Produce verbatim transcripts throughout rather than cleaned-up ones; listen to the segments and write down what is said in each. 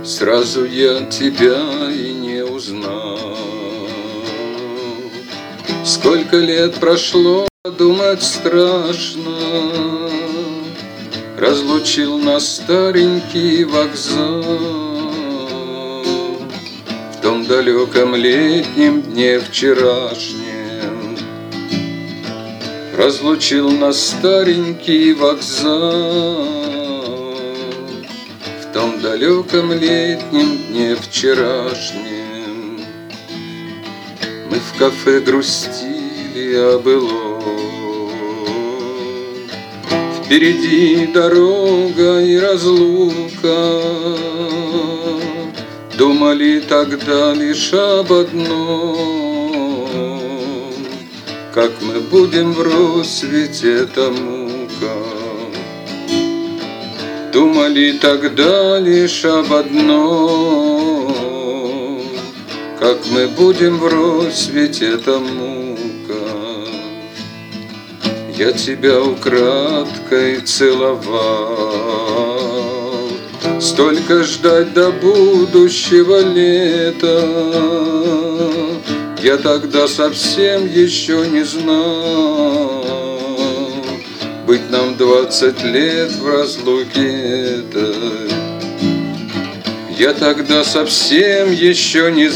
Сразу я тебя и не узнал. Сколько лет прошло, думать страшно. Разлучил нас старенький вокзал. В том далеком летнем дне вчерашнем разлучил нас старенький вокзал. В том далеком летнем дне вчерашнем мы в кафе грустили о былом. Впереди дорога и разлука. Думали тогда лишь об одном: как мы будем в рассвете, это мука. Думали тогда лишь об одном: как мы будем в рассвете, это мука. Я тебя украдкой целовал, столько ждать до будущего лета. Я тогда совсем еще не знал, быть нам двадцать лет в разлуке этой. Я тогда совсем еще не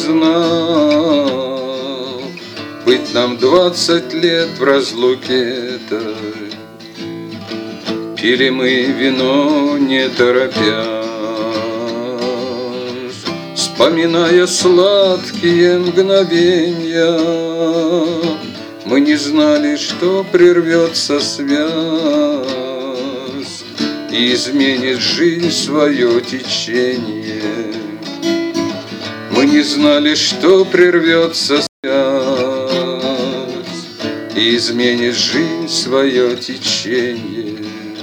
знал, быть нам двадцать лет в разлуке этой. Пили мы вино, не торопясь, вспоминая сладкие мгновенья. Мы не знали, что прервется связь и изменит жизнь свое течение. Мы не знали, что прервется связь и изменит жизнь свое течение.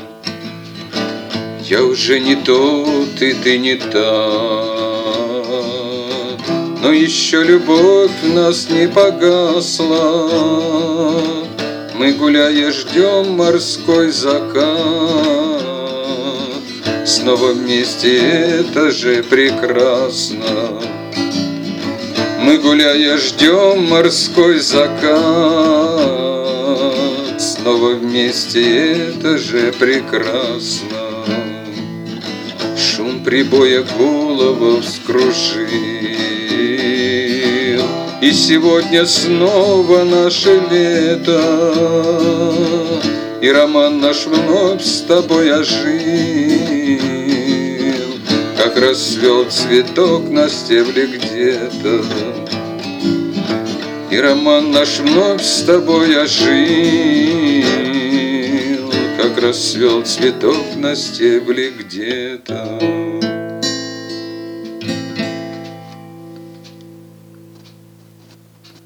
Я уже не тот, и ты не та, но еще любовь в нас не погасла. Мы, гуляя, ждем морской закат. Снова вместе, это же прекрасно. Мы, гуляя, ждем морской закат. Снова вместе, это же прекрасно. Шум прибоя голову вскружил, и сегодня снова наше лето, и роман наш вновь с тобой ожил, как расцвел цветок на стебле где-то. И роман наш вновь с тобой ожил, как расцвел цветок на стебле где-то.